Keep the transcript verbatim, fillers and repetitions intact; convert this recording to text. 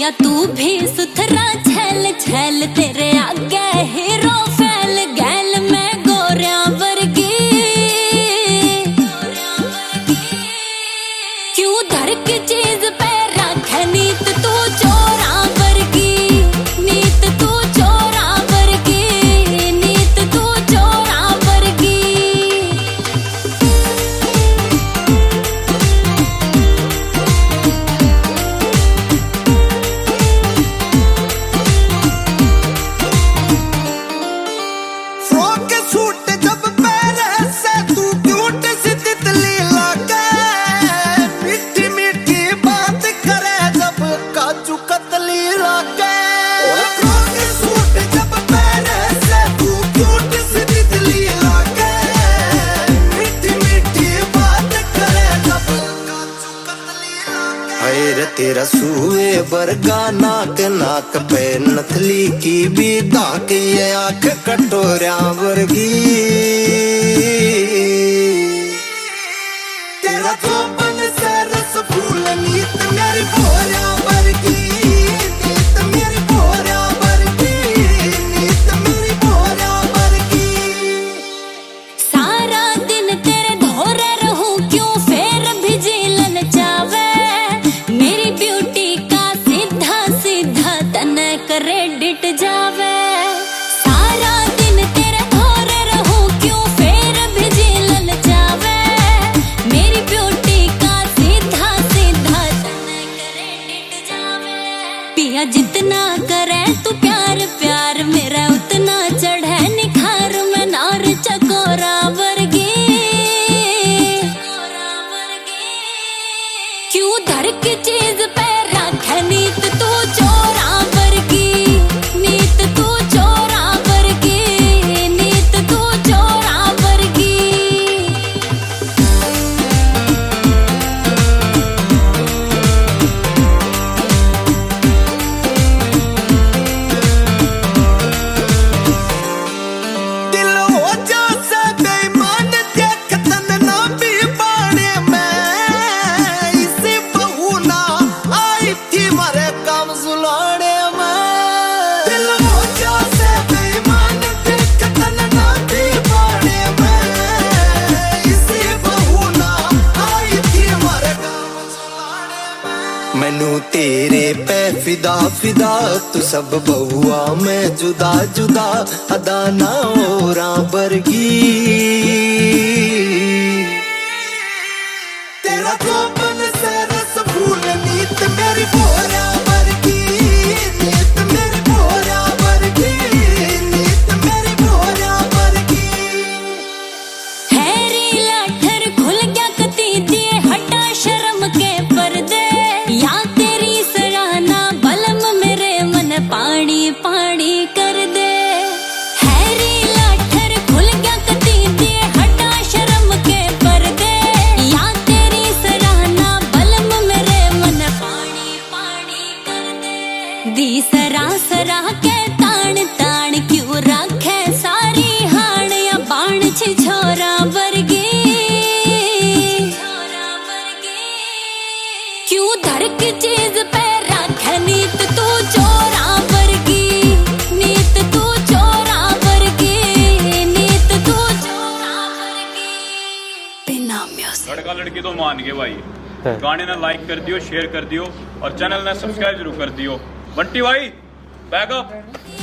पिया तू भी सुथरा छैल छैल तेरे आगे हीरो फैल गैल में गोरिया वर्गी क्यों धर की चीज पे रखे नीत तू चोरा वर्गी नीत तू चोरा वर्गी नीत तू चोरा वर्गी तेरा सूए बरगा नाक नाक पे नथली की भी दाक ये आंख कटोरिया वर्गी तेरा चौपन से रस फूल नीत मेरी भोरिया वर्गी नीत मेरी भोरिया वर्गी नीत मेरी भोरिया वर्गी सारा दिन तेरे धोरे रहूं क्यों फेर भी जीलन चावे मेरी ब्यूटी का सीधा सीधा तने क्रेडिट जावे सारा दिन तेरे धोरे रहूं क्यों फेर भी जीलन चावे मेरी ब्यूटी का सीधा सीधा तने क्रेडिट जावे पिया जितना करे तू प्यार प्यार मेरा उतना चढ़े निखार में नार चकोरा वर्गी क्यों धर की चीज पे रखे नीत तू चोरा वर्गी नीत तू चोरा वर्गी नीत तू चोरा वर्गी दिल हो जा से बेईमान देख तन ना भी बाड़े में इसे बहू ना आई थी मारे काम सुलाने में दिल हो जा से बेईमान देख तन ना भी बाड़े में इसे बहू ना आई थी मारे काम सुलाने में मैनू तेरे पे फिदा फिदा तू सब बहुआ में जुदा जुदा अदा ना ओरा वर्गी तेरा चौपन से रस फूल नीत मेरी भोरिया वर्गी नीत मेरी भोरिया वर्गी नीत मेरी भोरिया वर्गी हैरी लाठर खुल गया कती दिए हटा शर्म के पर्दे या तेरी सराहना बलम मेरे मन पानी पानी कर दे हैरी लाठर खुल गया कती दिए हटा शर्म के पर्दे या तेरी सराहना बलम मेरे मन पानी पानी कर दे दी सरा सरा के तान तान क्यों रखे सारी हाण या बाण छी छोरा वर्गी क्यों धर की चीज पे रखे नीत तू चोरा वर्गी नीत तू चोरा वर्गी नीत तू चोरा वर्गी बिना म्यूजिक लड़का लड़की तो मान गए भाई गाने ना लाइक कर दियो शेयर कर दियो और चैनल ना सब्सक्राइब जरूर कर दियो बंटी भाई बैक अप